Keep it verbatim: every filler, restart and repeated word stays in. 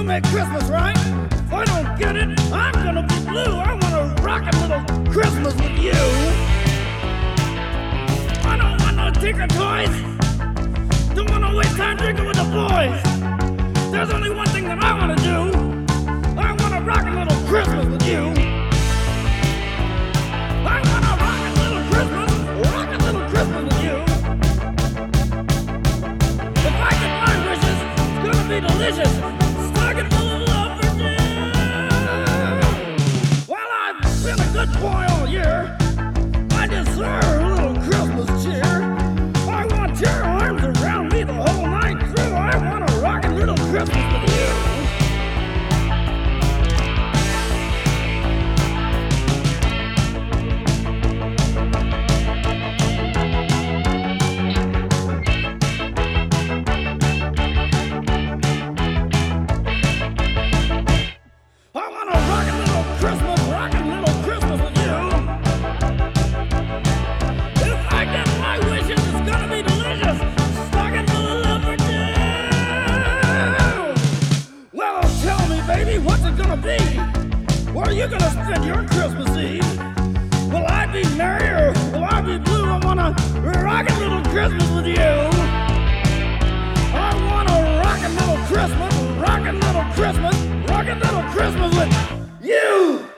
make Christmas right. If I don't get it, I'm gonna be blue. I want a rockin' little Christmas with you. I don't want no tinker toys. Don't wanna waste time drinking with the boys. There's only one thing that I wanna do. I want a rockin' little Christmas with you. I want a rockin' little Christmas, rockin' little Christmas with you. If I get my wishes, it's gonna be delicious. Stocking full of love for you. Well, I've been a good boy all year. I deserve a little Christmas cheer. I want your arms around me the whole night through. I want a rockin' little Christmas with you. I want a rockin' little Christmas, rockin' little Christmas with you. If I get my wishes, it's gonna be delicious. Stocking full of love for you. Well, tell me, baby, what's it gonna be? Where are you gonna spend your Christmas Eve? Will I be merry or will I be blue? I want a rockin' little Christmas with you. I want a rockin' little Christmas, rockin' little Christmas, rockin' little Christmas with you.